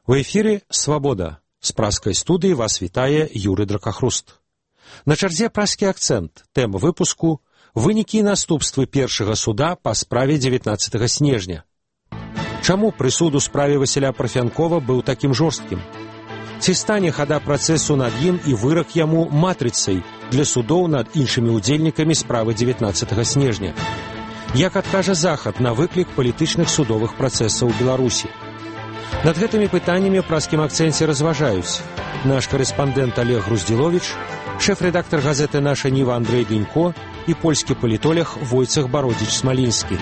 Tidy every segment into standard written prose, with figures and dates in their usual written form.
У эфіры «Свабода». З праскай студыі вас вітае Юрый Дракахруст. На чарзе праскі акцэнт. Тэма выпуску – вынікі і наступствы першага суда па справе 19 снежня. Чаму прысуд у справе Васіля Парфянкова быў такім жорсткім? Ці стане хада працэсу над ім і вырак яму матрыцай для судоў над іншымі ўдзельнікамі справы 19 снежня? Як адкажа Захад на выклік палітычных судовых працэсаў у Беларусі? Над гэтымі пытаннямі ў праскім акцэнце разважаюць наш карэспандэнт Олег Груздзіловіч, шэф-рэдактар газеты «Наша Ніва» Андрэй Бенько і польскі палітолог Войцах Бародзіч-Смалінскі.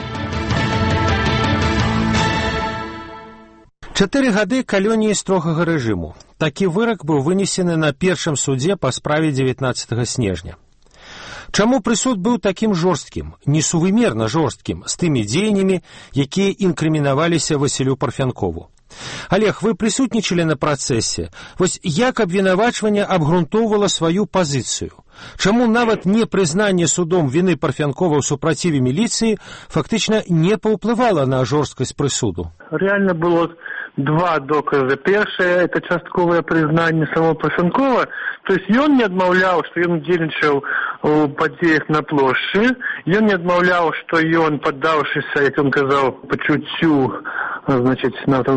4 гады калоніі строгага рэжыму. Такі вырак быў вынесены на першым судзе па справе 19 снежня. Чаму прысуд быў такім жорсткім, несувымерна жорсткім, з тымі дзеяннямі, якія інкрымінаваліся Васілю Парфянкову? Олег, вы прысутнічалі на працэсе. Вось як абвінавачванне абгрунтоўвала сваю пазіцыю? Чаму нават непрызнанне судом віны Парфянкова ў супраціве міліцыі фактычна не паўплывала на жорсткасць прысуду? Реально было два доказа. Першае – это частковое признание самого Парфянкова. То есть он не адмаўляў, што ён удзельнічаў у падзеях на плошчы. Ён не адмаўляў, што ён, паддаўшыся, як ён казаў, пачуццю, значит,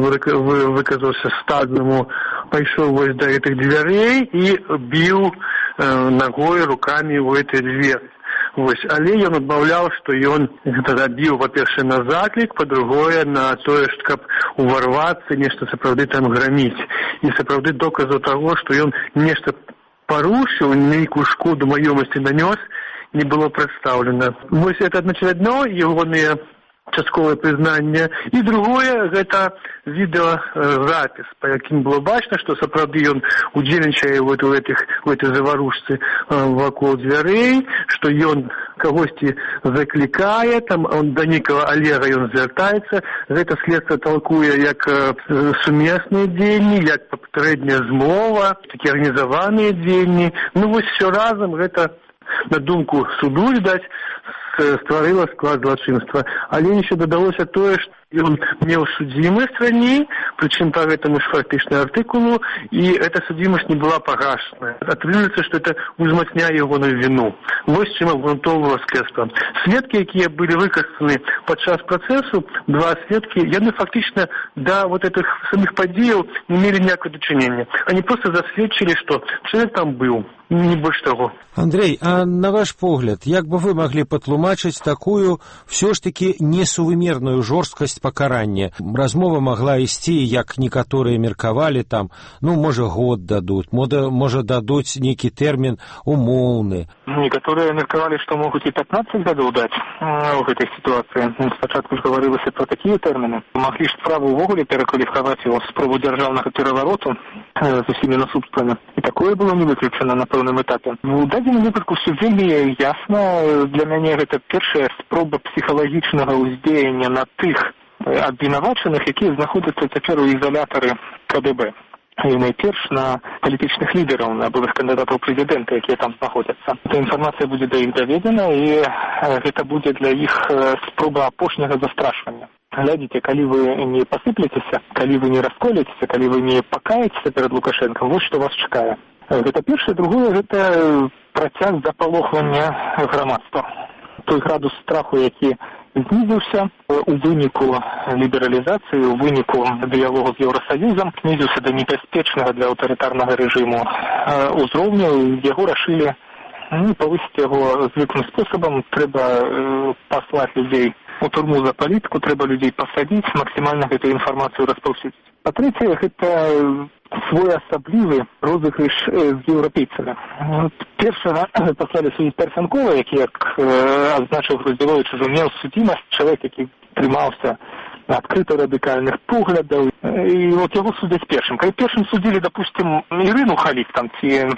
выказаўся стаднаму, пайшоў вось да гэтых дзвярэй і біў ногой, руками у этой двери. Вось, але ён адмаўляў, што ён тогда біў, па-першае, на заклік, па-другое, на тое, каб уварвацца, нешта сапраўды там граміць. І сапраўды доказаў таго, што ён нешта парушыў, нейкую шкоду маёмасці нанёс, не было прадстаўлена. Вось это, значит, одно, ягоныя частковое признание. И другое, это видеозапис, по яким было бачно, что сапраўды ён удзельнічае в этой заварушцы вакол дзвярэй, что ён кагосьці заклікае, там он до некого Олега ён звяртаецца. Гэта следства толкуе як сумесныя дзеянні, як папярэдняя змова, такія арганізаваныя дзеянні. Ну вось все разом гэта, на думку суду, відаць, стварыла склад злачынства. Але еще дадалося тое, што ён меў судзімасць раней, прычым па гэтаму ж фактычна артыкулу, і эта судзімасць не была пагашана. Атрымліваецца, што это узмацняе ягоную віну. Вось чым абгрунтоўвала следства. Сведкі, якія былі выказаны падчас працэсу, два сведкі, яны фактычна да вот этих самых падзеяў не мелі ніякага дачынення. Они просто засведчылі, што чалавек там быў. Не больш таго. Андрей, а на ваш погляд, як бы вы маглі патлумачыць такую ўсё ж такі несувымерную жорсткасць пакарання? Размова магла ісці, як некаторыя меркавалі, там, ну, можа, год дадуць, можа, дадуць нейкі тэрмін умоўны. Некаторыя меркавалі, што могуць і 15 гадоў даць у гэтай сітуацыі. Спачатку ж гаварылася пра такія тэрміны. Маглі ж справу ўвогуле перакваліфікаваць у спробу дзяржаўнага перавароту з усімі наступствамі. І такое было не выключана на пэўным этапе. У дадзеным выпадку все вельмі ясна. Для мяне гэта першая спроба псіхалагічнага ўздзеяння на тых абвінавачаных, якія знаходзяцца цяпер у ізалятары КДБ. І найперш на палітычных лідараў, на былых кандыдатаў прэзідэнта, якія там знаходзяцца. Эта інфармацыя будзе да іх даведзена, і гэта будзе для іх спроба апошняга застрашвання. Глядзіце, калі вы не пасыплецеся, калі вы не расколецеся, калі вы не пакаецеся перад Лукашэнкам, вось што вас чакае. Гэта першае, другое, гэта працяг запалохвання грамадства. Той градус страху, які знізіўся у выніку лібералізацыі, у выніку дыялогу з Еўрасаюзам, знізіўся да небяспечнага для аўтарытарнага рэжыму узроўню, яго рашылі павысіць яго звыклым спосабам. Трэба паслаць людзей у турму за палітыку, трэба людзей пасадзіць, максімальна гэту інфармацыю распаўсюдзіць. Па-трэцяе, гэта своеасаблівы розыгрыш з еўрапейцамі. Першага паслалі судзіць Парфянкова, які, як адзначыў Груздзіловіч, ужо меў судзімасць, чалавек, які трымаўся адкрыта радыкальных поглядаў. І от яго судзяць першым. Калі першым судзілі, допустим, Ірыну Халік там, ці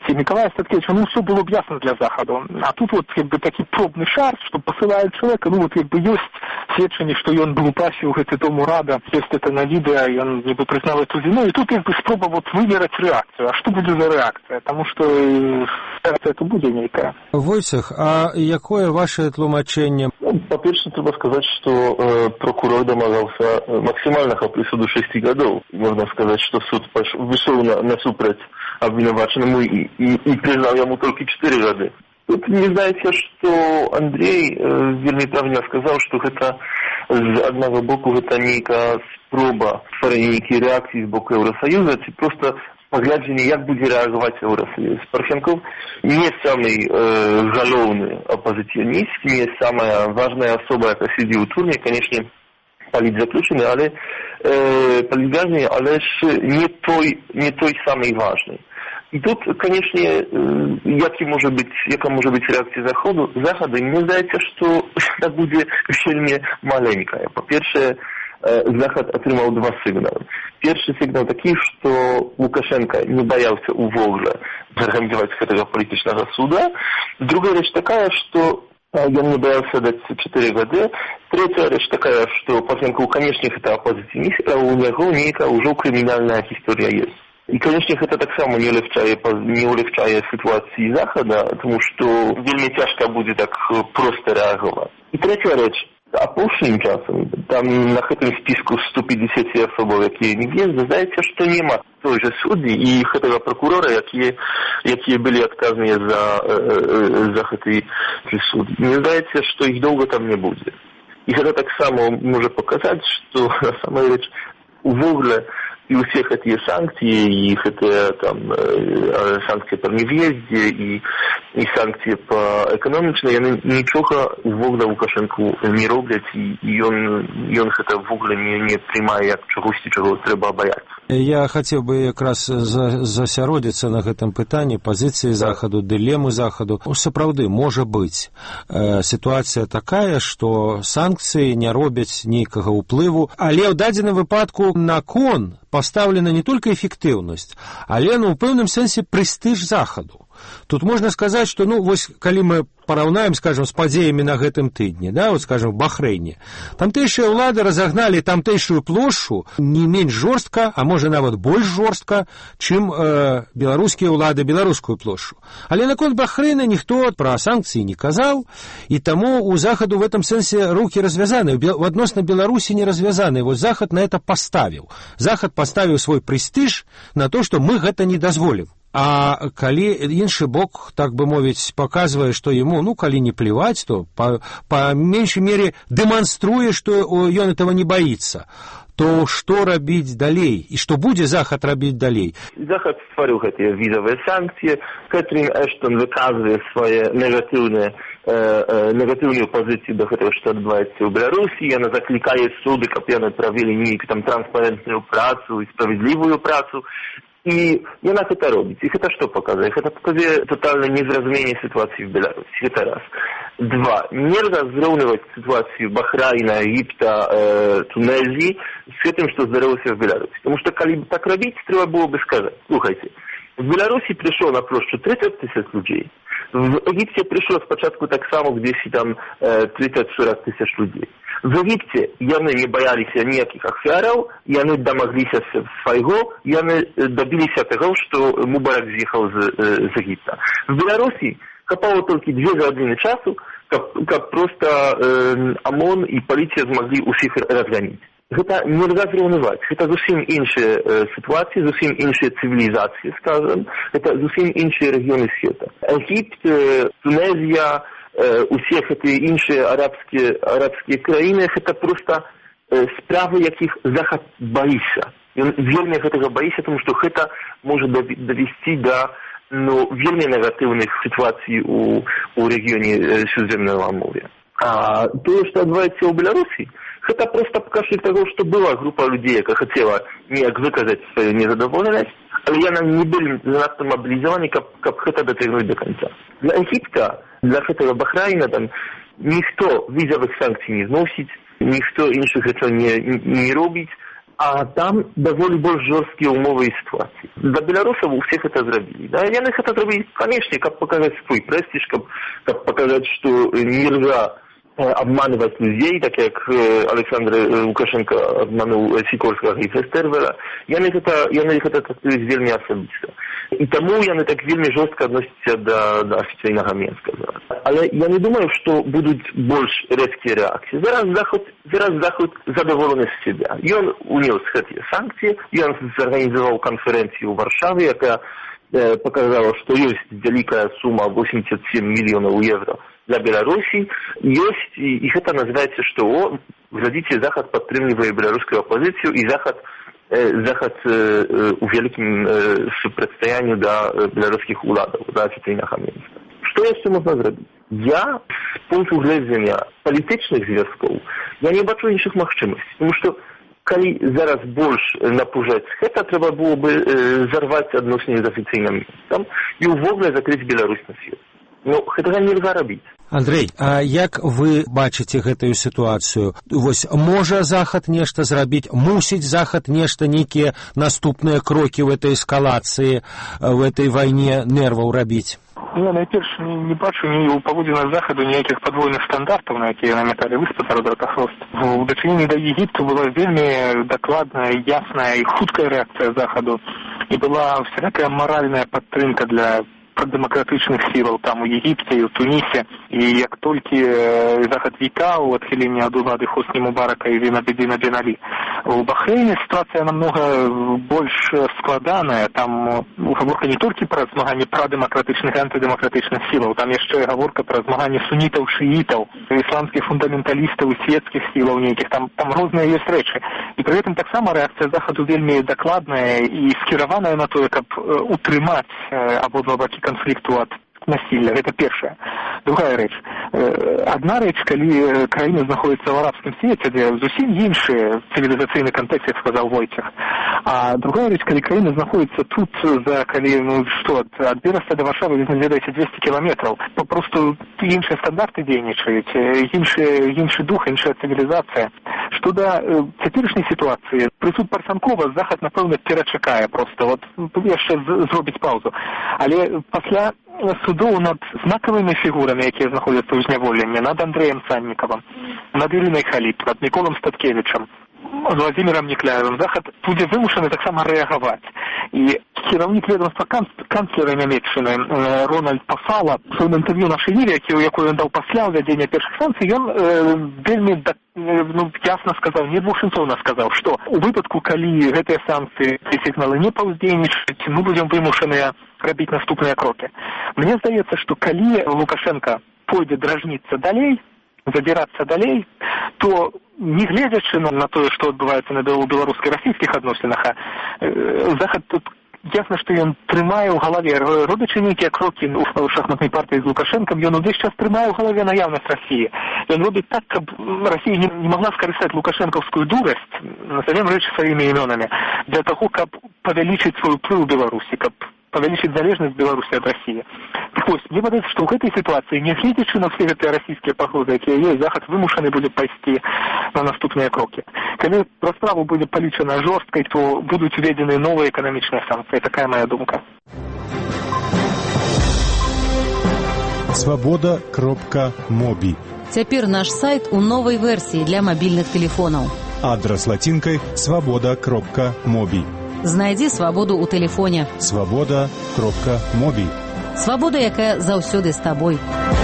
Николай Статкевич, все было бы ясно для Заходу. А тут вот такой пробный шар, что посылают человека, есть сведчанне, что он был упасил это Дому Рада, есть это на видео, и он признал эту вину, и тут спроба вымерать реакцию. А что будет за реакция? Потому что реакция это будет некая. Войцех, а якое ваше тлумачение? По-перше, треба сказать, что прокурор домагался максимального присуду 6 годов. Можно сказать, что суд вышел насупроть обвинуваченному и признал ему только 4 года. Тут не знаете, что Андрей вельми правильно сказал, что это з одного боку это некая спроба створення некої реакції з боку Євросоюзу, це просто поглядження, як буде реагувати Євросоюз. Поросенков не самый головный оппозиционист, не самая важная особа, яка сидит у турне, конечно, политзаключений, але политгражданин, але ж не той самый важный. І тут, конечно, яка може бути реакція Заходу, мені здається, що це буде вельми маленька. По-перше, Заход отримав 2 сигнали. Перший сигнал такий, що Лукашенко не боявся увогуле організувати цього політичного суда. Друга річ така, що он не боялся дать 4 года. Третья речь такая, что Поросенков, конечно, это оппозиционист, а у него некая уже криминальная история есть. И, конечно, это так само не улегчает ситуации Захода, потому что вельми тяжко будет так просто реагировать. И третья речь. А прошлым часом, там на этом списку 150 особ, які не є, знаєте, що нема той же судді і этого прокурора, які були отказані за цей суд. Не знаєте, що їх довго там не буде. І це так само може показати, що на самом деле увогуле и у всех эти санкции, и их это там санкции по невъезде, и санкции по экономичной, они ничего вогда Лукашенку не роблять, и он это вогда не приймає як чого треба бояться. Я хотів би якраз засяродзіцца на гэтым пытанні пазіцыі Заходу, дылемы Заходу. Сапраўды, можа быць сітуацыя такая, што санкцыі не робяць нейкага ўплыву, але ў дадзеным выпадку на кон поставлена не только эффективность, але, в пэўным сэнсе прэстыж Заходу. Тут можно сказать, что, вось, калі мы параўнаем, скажем, с падзеямі на гэтым тыдні, да, вот, скажем, в Бахрэйне, тамтэйшыя ўлады разогнали тамтэйшую плошчу не менш жорстка, а можа нават больш жорстка, чым беларускія ўлады беларускую плошчу. Але наконт Бахрэйна ніхто пра санкцыі не казаў, і таму у Заходу в этом сэнсе руки развязаны, адносна Беларусі не развязаны. Вот Заход на это поставіў. Заход поставіў свой прэстыж на то, што мы гэта не дазволім. А калі іншы бок, так бы мовіць, паказвае, што яму, калі не плеваць, то па меншай мере дэманструе, што ён этого не боится, то што рабіць далей? І што будзе Захад рабіць далей? Захад стварыў гэтыя візавыя санкцыі, Кэтрин Эштон выказвае свае негатыўную пазіцыю да гэтага, што адбываецца ў Беларусі, яна заклікае суды, каб яны правілі нейкую там транспарентную працу і справедливую працу. И она это робит. И это что показывает? Это показывает тотальное незразумение ситуации в Беларуси. Это раз. 2. Нельзя сравнивать ситуацию Бахрейна, Египта, Тунезии с этим, что здарилось в Беларуси. Потому что, если бы так робить, треба было бы сказать. Слушайте, в Беларуси пришло на площадь 30 тысяч людей. В Египте пришло спочатку так само, где там 30-40 тысяч людей. В Египте яны не боялись никаких ахвяров, яны домоглись своего, яны добились того, что Мубарак съехал из Египта. В Беларуси хапало только 2 годины часу, как просто ОМОН и полиция смогли усіх разгонить. Это нельзя сравнивать. Это зовсім іншая ситуация, зовсім іншая цивилизация, скажем. Это зовсім іншие регионы света. Египет, Тунезия, усіх эти іншие арабские краины, это просто справы, яких Захад боится. Он вельми этого боится, потому что это может довести до вельми негативных ситуаций у регионе Средиземного моря. А то, что отбывается в Беларуси, это просто покажет того, что была группа людей, яка хотела ніяк выказать свою незадоволенность, але яны не были занадто мобилизованы, как это дотягнуть до конца. Для Египта, для этого Бахрейна, там, никто визовых санкций не зносит, никто інших речей не робить, а там даволі больш жорсткія умовы і сітуацыі. Для беларусаў у всех это зрабілі. Да? Яны гэта зрабілі, канечне, каб паказаць свой прэстиж, каб паказаць, што нельга обманывать людей, так как Александр Лукашенко обманул Сикорского и Фестервера, яны гэта трактуюць вельмі асабіста. І таму яны так вельмі жорстка адносяцца да афіцыйнага Менска. Але я не думаю, што будуць больш рэзкія рэакцыі. Зараз Заход задаволены з себя. Ён унёс гэтыя санкцыі, ён зарганізаваў канферэнцыю ў Варшаве, якая показала, што ёсць вялікая сума 87 мільёнаў евро для Беларусі, ёсць, і гэта называецца, што глядзіце, Захад падтрымлівае беларускую апозіцыю, і Захад у вялікім супрацьстаянню да беларускіх уладаў, да афіцыйнага Менска. Што яшчэ можна зрабіць? Я, з пункту гледжання палітычных звязкоў, я не бачу іншых магчымасцей, тому што калі зараз больш напужаць гэта, трэба было бы зарваць адносіны з афіцыйным Менскам і ўвогуле закрыць Беларусь на свет. Ну, гэтага нельга рабіць. Андрэй, а як вы бачыце гэтую сітуацыю? Вось, можа Захад нешта зрабіць? Мусіць Захад нешта, нейкія наступныя крокі ў этой эскалацыі, в этой вайне нерваў рабіць? Я найперш не бачу ні ў паводзінах Захаду ніякіх падвойных стандартаў, на якія намяталі вы, спадар Дракахрост. У дачыненні да Егіпту была вельмі дакладная, ясная і хуткая рэакцыя Захаду. І была всякая маральная падтрымка для демократычных сілаў там у Егіпце і у Тунісе. І як толькі Захад вітаў адхіленне ад улады Хосні Мубарака і Зейнабеддина Бен Алі, у Бахрейне ситуация намного больш складаная. Там гаворка не толькі пра змаганне прадэмакратычных і антыдэмакратычных сілаў, там яшчэ гаворка пра змаганне сунітаў, шыітаў, ісламскіх фундаменталістаў і свецкіх сілаў нейкіх. Там розныя ёсць рэчы. І пры гэтым таксама рэакцыя Захаду вельмі дакладная і скіраваная на тое, каб утрымаць абодва бакі канфлікту ад насилля. Гэта першая. Другая рэч. Адна рэч, калі краіна знаходзіцца ў арабскім свеце, дзе зусім іншы цывілізацыйны кантэкст, як сказаў Войцех. А другая рэч, калі краіна знаходзіцца тут, ад Бераста да Варшавы, вы ведаеце, 200 кіламетраў. Папросту іншыя стандарты дзейнічаюць, іншы дух, іншая цывілізацыя. Што да цяперашняй сітуацыі, прысуд Парсанкова Захад, напэўна, перачакае проста. Яшчэ зробіць паўзу. Але пасля судоў над знакавымі фігурамі, якія знаходзяцца ў зняволенні, над Андрэем Саннікавым, над Ірынай Халіп, над Міколам Статкевічам, Владзімірам Некляевым, Захад будзе вымушаны таксама рэагаваць. І кіраўнік ведомства канцлера Нямецчыны Рональд Пафала у сваім інтэрв'ю нашай Ліры, якое ён даў пасля ўвядзення першых санкцый, ён вельмі ясна сказаў, недвухсэнцоўна сказаў, што у выпадку, калі гэтыя санкцыі і сігналы не паўздзейнічаюць, мы будзем вымушаныя рабіць наступныя крокі. Мне здаецца, што калі Лукашенко пойдзе дражніцца далей, забірацца далей, то не гледзячы на тое, што адбываецца на беларуска-расійскіх адносінах, Захад тут ясна, што ён трымае ў галаве, робячы нейкія крокі ў шахматнай партыі з Лукашэнкам, ён увесь час трымае ў галаве наяўнасць Расіі. Ён робіць так, каб Расія не могла скарыстаць лукашэнкаўскую дурасць, назовем рэчы сваімі імёнамі, для таго, каб павялічыць свой уплыў у Беларусі, каб павялічыць залежнасць Беларусі ад Расіі. Так вось, мне падаецца, што ў гэтай сітуацыі, нягледзячы на ўсе гэтыя расійскія пагрозы, якія ёсць, Захад вымушаны будзе пайсці на наступныя крокі. Калі расправа будзе палічана жорсткай, то будуць уведзены новыя эканамічныя санкцыі. Такая моя думка. Свабода.моби. Цяпер наш сайт у новай версіі для мабільных тэлефонаў. Адрас лацінкай свабода.моби. Знайдзі свабоду ў тэлефоне. Свабода.моби. Свабода, якая заўсёды з табой.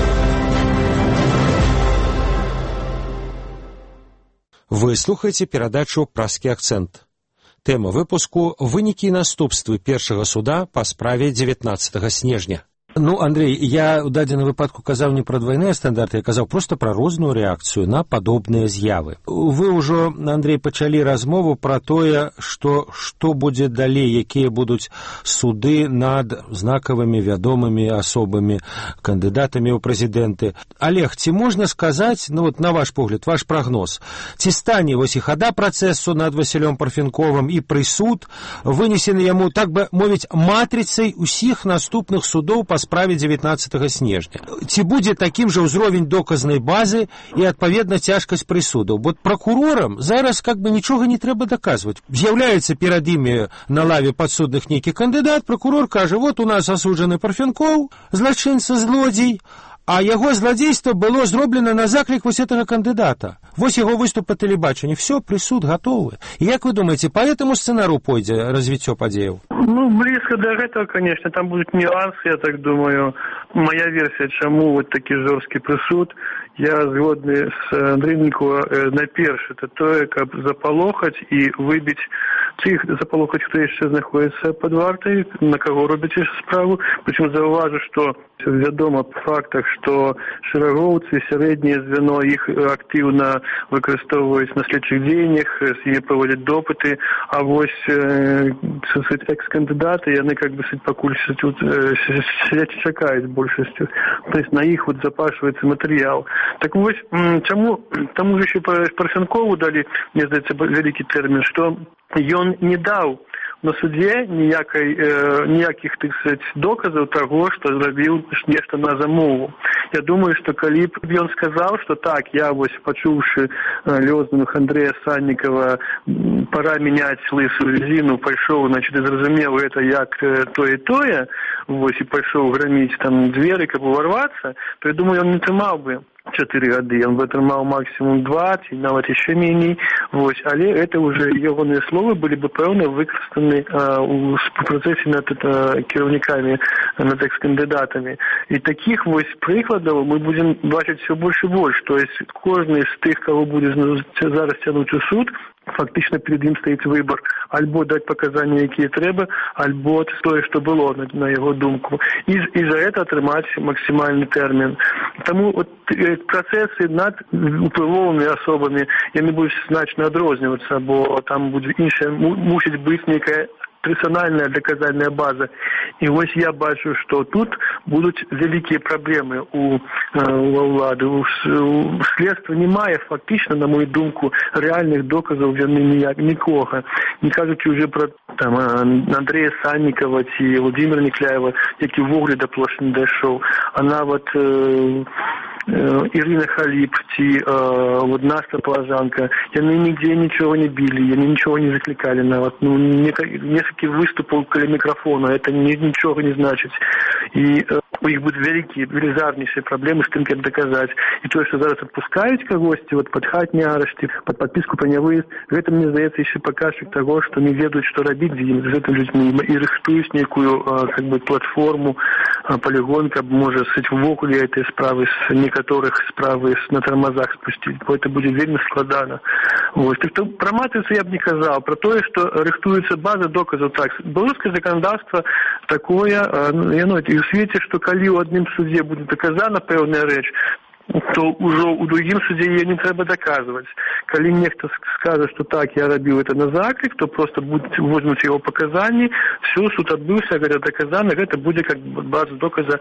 Вы слухаеце перадачу «Праскі акцэнт». Тэма выпуску – вынікі і наступствы першага суда па справе 19 снежня. Андрей, я ў дадзеным выпадку казаў не пра двайныя стандарты, я казаў проста пра розную рэакцыю на падобныя з'явы. Вы ўжо, Андрей, пачалі размову пра тое, што будзе далей, якія будуць суды над знакавымі вядомымі асобамі, кандыдатамі ў прэзідэнты. Олег, ці можна сказаць, на ваш погляд, ваш прагноз, ці стане і хада працэсу над Васілём Парфенковым і прысуд, вынесены яму, так бы мовіць, матрыцай усіх наступных судоў па справе 19 снежня. Ці будзе такім жа ўзровень доказнай базы і, адпаведна, цяжкасць прысудаў. Бо пракурорам зараз как бы нічога не трэба даказваць. З'яўляецца перад імі на лаве падсудных нейкі кандыдат, пракурор кажа, вот у нас асуджаны Парфянкоў, злачынца, злодзей, а яго злодзейство было зроблена на заклік вось гэтага кандыдата. Вось яго выступ па тэлебачанні. Все, прысуд готовы. І як вы думаеце, по этому сцэнару пойдзе развіццё падзеяў? Ну, близко до этого, конечно, там будут нюансы, я так думаю. Моя версия, чему вот такий жорсткий присуд, я згодний з Андрійнику найперше, это то, как запалохать и выбить цих, запалохать, хто ще знаходиться під вартою, на кого робите справу. Причем зауважу, что відомо по фактах, що шерегowcy, середнє звено, їх активно використовують на слідчих діяннях, її проводять допити, а ось екс-кандидати, вони как бы покуль тут сидять і чекають більшістю. Тобто на їх вот запашується матеріал. Так ось, чому, тому ж ще Парфянкову дали, мені здається, великий термін, що він не дав на суде ніяких, так сказать, доказів того, що зробив нечто на замову. Я думаю, що коли б він сказав, що так, я ось почувши лозунг Андрея Санникова, пора міняти лису резину, пішов, значить, і зрозумів, це як то і тоє, ось, і пішов громити там двері, як ворватися, то я думаю, він не тримав би 4 годы, он вытрымаў максимум 20, нават еще меней, вось, але это уже ягоныя словы были бы пэўна выкарыстаны у працэсе над кіраўнікамі, над экс-кандыдатамі. І таких вось прыкладаў мы будем бачыць все больше и больше, то есть кожны з тых, кого будзе зараз цягнуць у суд, фактично перед ім стоит выбор, альбо дать показания, якія трэба, альбо тое, што было на яго думку, і за это атрымаць максимальный термин. Тому вот процессы над уплывовыми особами, яны будуць значна адрознівацца, бо там будзе іншая, мусіць быць нейкая персональная доказальная база. И вот я бачу, что тут будут великие проблемы у улады. У следства немає фактично, на мою думку, реальных доказов нікого. Не кажучи уже про там Андрея Санникова ці Володимира Некляєва, який ввогуле до площі не дійшов. А навіть Ірина Халіп ці вот Настя Полажанка, яны нигде ничего не били, яны ничего не закликали нават. Ну, несколько выступов к микрофону, это ничего не значит. И у них будут великие, велизарнейшие проблемы с тем, как доказать. И то, что зараз отпускают когось, вот под хатні арешты, под подписку про невыезд, это, мне здаецца, еще показчик того, что не ведают, что робить с этими людьми. И рыхтуюсь некую, как бы, платформу, полигон, как может сыть в окуле этой справы, с некоторых справы на тормозах спустить. Это будет вельми складано. Вот. Так что про матрицу я бы не казал, про то, что рыхтуется база доказов. Так, белорусское законодательство такое, и в свете, что коли у одним суде будет доказана певная речь, то уже у другим суде ее не треба доказывать. Коли некто скажет, что так, я робил это на заклик, то просто возьмут его показания, все, суд отбылся, говорят, доказано, это будет как база доказа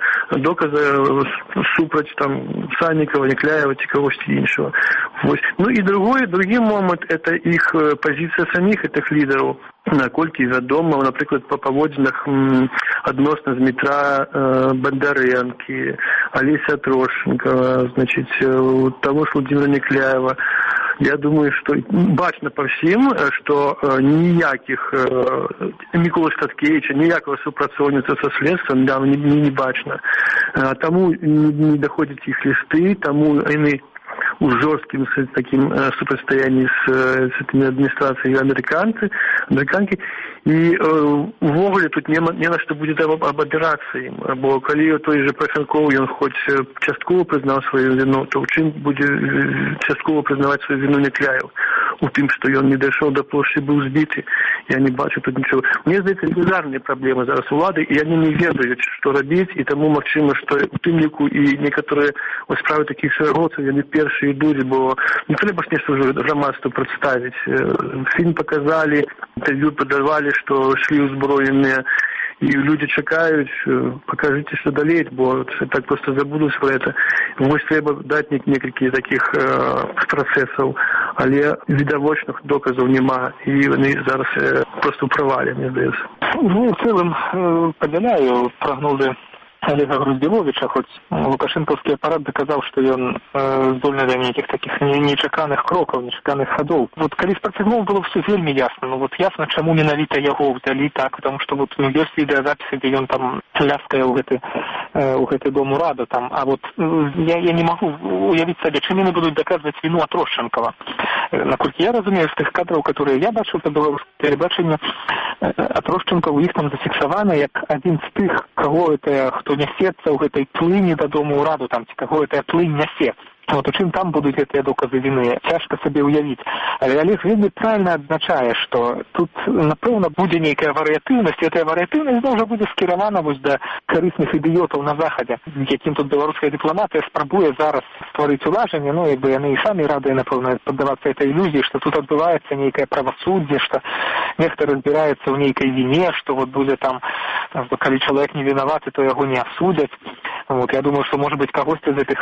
супроть там Санникова, Некляева, ці когось іншого. Ну и другий момент, это их позиция самих, этих лидеров. Наколькі вядома, напрыклад, па паводзінах адносна Дмітра Бондаренкі, Олеся Трошенкова, значит, того ж Владимира Некляева. Я думаю, что бачно по всем, что ніяких Микола Статкевича, ніякого супрацоўніцтва со следством, да, не бачно. Тому не доходят их листы, тому они у жестким таким супрацьстоянии с этими администрацией американки. И увогуле тут не на что будет обопираться им. Бо коли той же Парфянков, он хоть частково признал свою вину, то в чим будет частково признавать свою вину Некляев? У тем, что он не дошел до площади, был сбитый. Я не бачу тут ничего. Мне здається, велизарные проблемы зараз влади, и они не ведают, что робить, и тому максимум, что у тымнику и некоторые справи таких шерегowців, они перші йдуть, бо не треба ж нечто вже громадству представить. Фильм показали, интервью подавали, что шли узброенные, и люди чекають, покажите, что долеет, бо так просто забудуть про это. Ось треба дати некілька таких процесів, але відовочних доказів нема, і вони зараз просто в провалі, мені здається. Ну, в цілому поділяю прогнози Олега Груздзіловіча, хоць лукашэнкаўскі апарат даказаў, што ён здольны да нейкіх такіх нечаканых крокаў, нечаканых хадоў. Вот калі з Парфянкова было все вельмі ясна, ну вот ясна, чаму менавіта яго ўзялі так, потому что вот ёсць відэазапісы, дзе ён там ляскае ў гэты дом урада там, а вот я не магу уявіць сабе, чым яны будуць даказваць віну Атрошченкова. Наколькі я разумею, з тых кадраў, которые я бачыў па беларускім тэлебачанні, Атрошченков у іх там зафіксавана як адзін з тых, каго это хто нясецца ў гэтай плыні да дому ўраду, там, ці каго гэтая плынь нясе. Вот у чым там будуць гэтыя доказы віны, цяжка сабе ўявіць. Але Олег вельмі правильна адзначае, што тут, напэўна, будзе нейкая варыятыўнасць, і гэтая варыятыўнасць зноў жа будзе скіравана вось да карысных ідыётаў на захадзе, якім тут беларуская дыпламатыя спрабуе зараз стварыць улажанне, ну, якby яны і самі радыя, напэўна, паддавацца этой ілюзіі, што тут адбываецца нейкае правасуддзе, што нехта разбіраецца ў нейкай віне, што вот будзе там, калі чалавек не вінаваты, то яго не асудзяць. Вот, я думаю, что, может быть, кагосьці з этих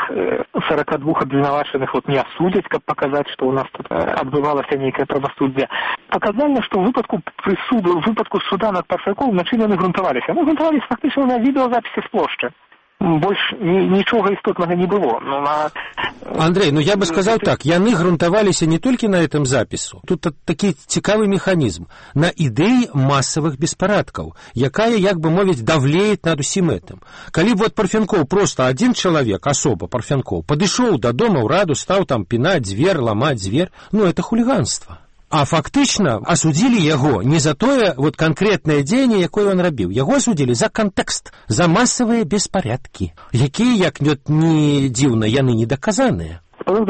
42 обвинуваченых вот не осудять, как показать, что у нас тут отбывалось некое правосуддзе. Показательно, что в выпадку присуду, в выпадку суда над Парфяковым, на чым яны грунтаваліся? Яны грунтаваліся фактично на відеозаписи з плошчы. Больш нічога істотнага не было. Андрей, ну я бы сказал так, яны грунтаваліся не толькі на этом запісу. Тут такі цікавы механізм. На ідэі масавых беспарадкаў, якая, як бы мовіць, давлеет над усім этим. Калі вот Парфянков просто один человек, особо Парфянков, падышоў да дома ўраду, стаў там пінаць дзвер, ламаць дзвер, ну это хулиганство. А фактычна асудзілі яго не за тое вот канкрэтнае дзеянне, якое ён рабіў. Яго асудзілі за кантэкст, за масавыя беспарадкі, якія, як не дзіўна, яны не даказаныя.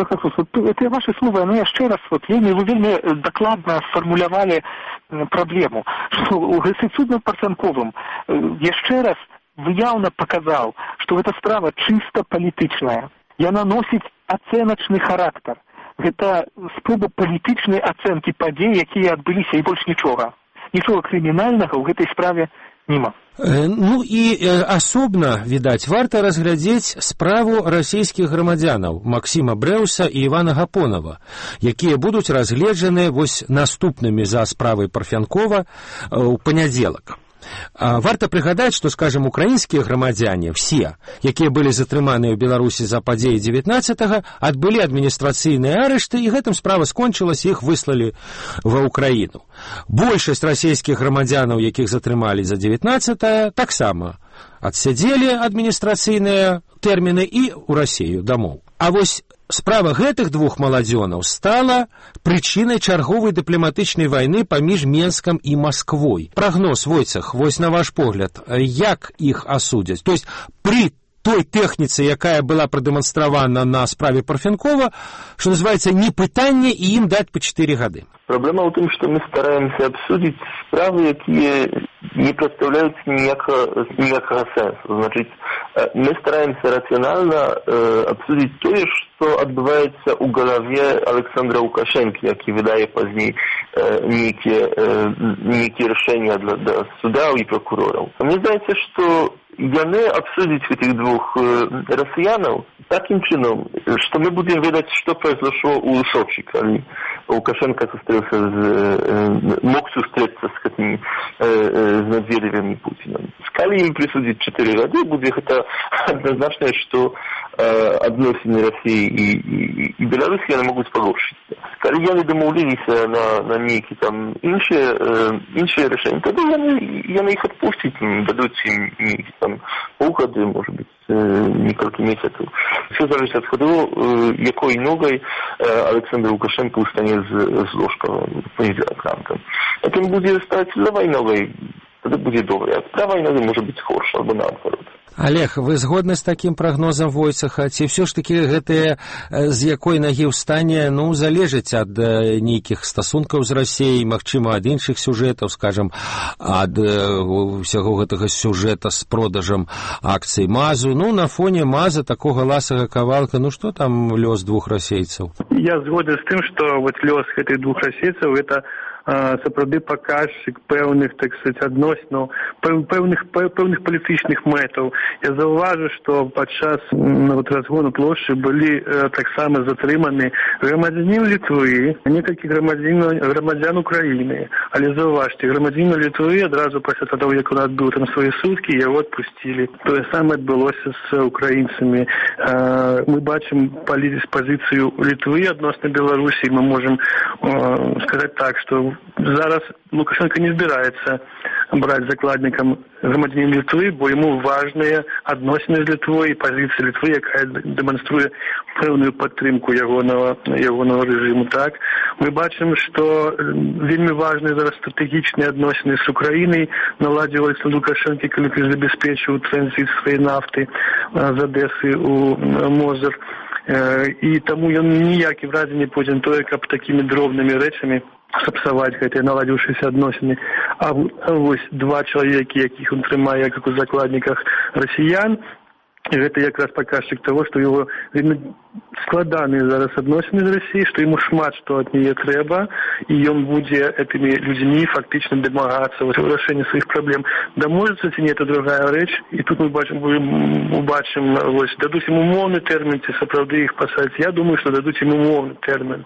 Это ваши слова, но яшчэ раз, вот, вы вельмі дакладна сфармулявалі праблему, што гэты суд над Парфянковым яшчэ раз выяўна паказаў, што гэта справа чыста палітычная. Яна носіць ацэначны характар. Гэта спроба палітычнай ацэнкі падзей, якія адбыліся, і больш нічога. Нічога крымінальнага ў гэтай справе няма. Ну і асобна, відаць, варта разглядзець справу расійскіх грамадзянаў Максіма Брэуса і Івана Гапонова, якія будуць разгледжаны вось наступнымі за справай Парфянкова ў панядзелак. Варта прыгадаць, што, скажем, украінскія грамадзяне, все, якія былі затрыманыя ў Беларусі за падзеі 19-го, адбылі адміністрацыйныя арышты, і гэтым справа скончылась, іх выслалі ва Украіну. Большасць расійскіх грамадзянаў, якіх затрымалі за 19-е, таксама адсядзелі адміністрацыйныя тэрміны і ў Расію дамоў. А вось справа гэтых двух маладзёнаў стала прычынай чарговай дыпламатычнай вайны паміж Менскам і Масквой. Прагноз, Войцах, вось на ваш погляд, як іх асудзяць? То есть пры той тэхніцы, якая была прадэманстравана на справе Парфянкова, что называется, не пытанне і ім даць па 4 гады. Проблема ў тым, што мы стараемся абсудзіць справы, якія не прадстаўляюць ніякага сэнсу. Значыць, мы стараемся рацыянальна абсудзіць тое, што адбываецца ў галаве Александра Лукашэнкі, які выдае пазней нейкія рашэння для судаў і прокурораў. Мне здаецца, што яны абсудзіць гэтых двух расіянаў такім чынам, што мы будзем ведаць, што произошло ў Сочи, калі Лукашенко мог сустрэцца з гэтымі з Медведевым і Путінам. Калі ім прысудзіць 4 гады, будзе гэта адназначна, што адносіны Расіі і Беларусі яны могуць пагоршыцца. Калі яны дамоўліліся на нейкі там іншыя рашэнні, тады яны іх адпусцяць, дадуць ім нейкі там полгода, может быть, некалькі месяцаў. Все залежить от того, якой ногой Александр Лукашенко устане з ложка понеділак ранком. Яким буде стати левой ногой, тоді буде добре. А правой ногой може бути горше, або наоборот. Олег, вы згодны з такім прагнозам Войцаха? Ці ўсё ж такі гэтыя з якой нагі ўстане, ну, залежыць ад нейкіх стасункаў з Расіяй, магчыма, ад іншых сюжэтаў, скажам, ад усяго гэтага сюжэта з продажам акцый МАЗу. Ну, на фоне МАЗа, такога ласага кавалка, ну, што там лёс двух расейцаў? Я згоден з тым, што вот лёс гэтых двух расейцаў, это сапраўды паказчык пэўных, так сказать, адносінаў, пэўных палітычных мэтаў. Я заўважу, што падчас разгону плошчы былі таксама затрыманы грамадзянін Літвы, некалькі грамадзян Украіны. Але заўважце, грамадзяніна Літвы адразу пасля таго, як ён адбыў там свае суткі, яго адпусцілі. Тое самае адбылося з украінцамі. Мы бачым пазіцыю Літвы адносна Беларусі. Мы можам сказаць так, што зараз Лукашенко не збіраецца браць закладнікам грамадзянін Літвы, бо яму важныя адносіны з Літвой і пазіцыя Літвы, якая дэманструе пэўную падтрымку ягонага рэжыму. Так, мы бачым, што вельмі важныя зараз стратэгічныя адносіны з Украінай наладзіліся Лукашенко, калі забяспечыў транзіт сваёй нафты з Адэсы ў Мозыр. І таму ён ніякім разе не пойдзе на тое, каб такімі дробнымі рэчамі сапсаваць гэтыя наладзіўшыся адносіны. А вось два чалавекі, якіх ён трымае як у закладніках расіян, і гэта якраз паказчык таго, што яго вельмі складаныя зараз адносіны з Расіяй, што яму шмат што ад яе трэба, і ён будзе гэтымі людзьмі фактычна дамагацца вырашэння сваіх праблем. Даможацца ці не, это другая рэч, і тут мы убачым, вось, дадуць ім умоўны тэрмін, ці сапраўды іх пасадзяць. Я думаю, што дадуць ім умоўны тэрмін.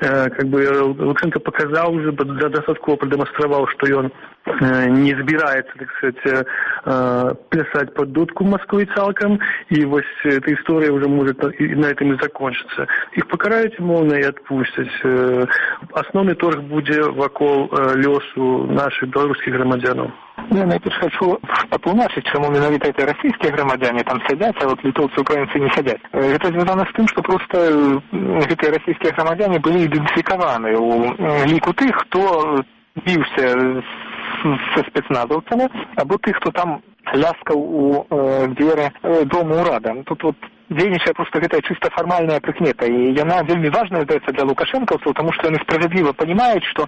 Лукашенко паказаў уже, дастаткова прадэманстраваў, што ён не збіраецца, так сказать, плясаць пад дудку Москвы цалкам, і вось эта история уже может на этом и закончиться. Их покараюць умоўна и отпустят. Основный торг будзе вакол лёсу наших белорусских громадянов. Я найперш хочу патлумачыць, чаму менавіта это расійскія грамадзяне там сядзяць, а вот літоўцы, украінцы не сядзяць. Гэта звязана з тым, што проста гэтыя расійскія грамадзяне былі ідэнтыфікаваны ў ліку тых, хто біўся со спецназовцами, або тых, хто там ляскаў у дзверы Дому ўрада. Тут вот дзейнічае просто гэтая чыста фармальная прыкмета, і яна вельмі важная, здаецца, для лукашэнкаўцаў, таму што яны справядліва панімаюць, што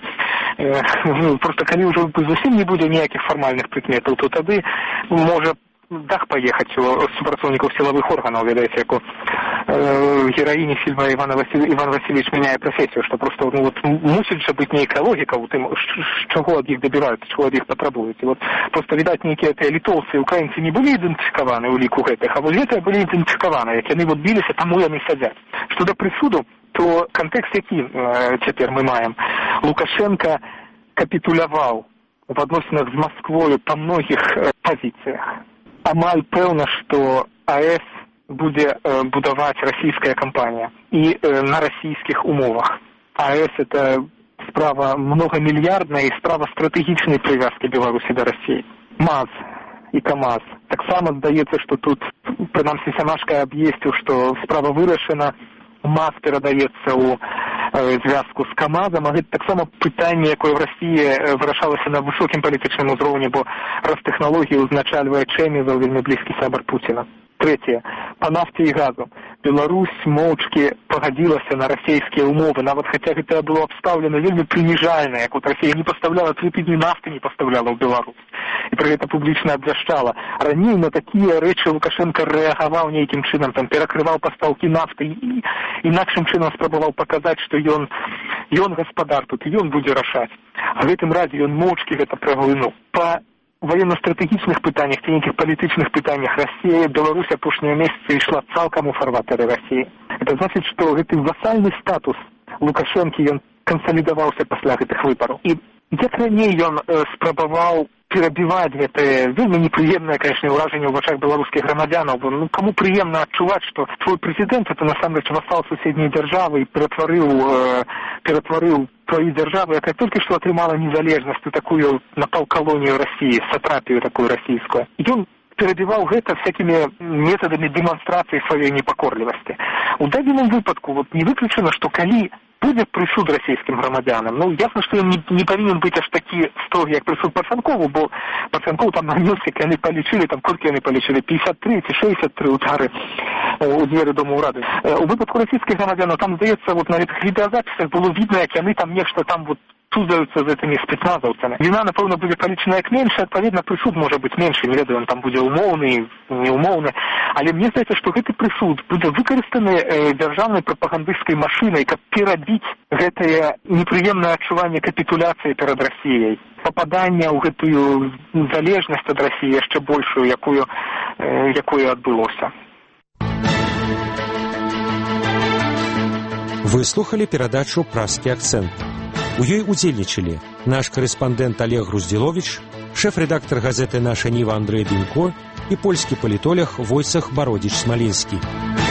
просто калі ўжо зусім не будзе ніякіх фармальных прыкметаў, то тады можа дах паехаць у супрацоўнікаў сілавых органаў, ведаеце, як у гераіні фільма Іван Васильевич мяняе прафесію, што просто вот мусіць жа быць нейкая логіка ў тым, чаго ад іх дабіраюцца, чаго ад іх патрабуюць. І вот просто, відаць, нейкія тыя літоўцы і украінцы не былі ідэнтыфікаваны ў ліку гэтых, а вось гэтыя былі ідэнтыфікаваны, як яны вот біліся, таму яны сядзяць. Што да прысуду, то кантэкст які цяпер мы маем. Лукашенко капітуляваў в адносінах з Масквою па многіх пазіцыях. Амаль пэўна, што АЭС будзе будаваць расійская кампанія і на расійскіх умовах. АЭС – это справа многамільярдная і справа стратэгічнай прывязкі Беларусі да Расіі. МАЗ і КАМАЗ. Таксама здаецца, што тут, прынамсі, Сямашка аб'есціў, што справа вырашана, МАЗ перадаецца ў звязку з КАМАЗам, а гэта таксама пытанне, якое в Расіі вырашалася на высокім палітычным узроўні, бо Ростехнологію узначальвае Чэмізаў, вельмі блізкі сябар Пуціна. Третье. По нафте и газу. Беларусь моўчкі пагадзілася на расійскія умовы, нават хаця гэта было абстаўлена вельмі прыніжальна, як вот Расія не пастаўляла 3 тыдні нафты не пастаўляла ў Беларусь. І пра гэта публічна абвяшчала. Раней на такія рэчы Лукашенко рэагаваў нейкім чынам, там перакрываў пастаўкі нафты і інакшым чынам спрабаваў паказаць, што ён гаспадар тут, і ён будзе рашаць. А в гэтым разе ён моўчкі гэта праглынуў. Па военно-стратегічных пытаннях, ці нейкіх палітычных пытаннях Расія, Беларусь апошнія месяцы ішла цалкам у фарватары Расіі. Это значыць, што гэты васальны статус Лукашэнкі ён кансалідаваўся пасля гэтых выбараў. І як раней ён спрабаваў перабіваць гэтае вельмі непрыемнае, конечно, ўражанне ў вачах беларускіх грамадзянаў, бо каму прыемна адчуваць, што твой прэзідэнт это насамрэч васал суседняй дзяржавы і ператварыў твою дзяржаву, якая толькі што атрымала незалежнасць, такую напаўкалонію Расіі, сатрапію такую расійскую. Ён перабіваў гэта всякімі метадамі дэманстрацыі сваёй непакорлівасці. У дадзеным выпадку вот не выключана, што калі будзе прысуд расійскім грамадзянам, ну ясна, што ён не павінен быць аж такі строгі, як прысуд Пацанкову, бо Пацанков там нанёс, як яны палічылі, там колькі яны палічылі, 53 ці 63 удары у дзверы Дому ўрады. У выпадку расійскіх грамадзянаў там, здаецца, вот на гэтых відэазапісах было відно, як яны там нешта там вот цузаюцца з гэтымі спецназаўцамі. Віна, напэўна, будзе палічана як менш, адпаведна, прысуд можа быць меншы, не ведаю, он там будзе умоўны, неумоўны. Але мне здаецца, што гэты прысуд будзе выкарыстаны дзяржаўнай прапагандысцкай машынай, каб перабіць гэтае непрыемнае адчуванне капітуляцыі перад Расіяй, пападання ў гэтую залежнасць ад Расіі яшчэ большую, якую адбылося. Вы слухали перадачу «Пражскі акцэнт». У ёй удзельнічалі Наш корэспандэнт Олег Груздзіловіч, шэф-рэдактар газеты «Наша Ніва» Андрэй Бенько і польскі палітолог Войцах Бародзіч-Смалінскі.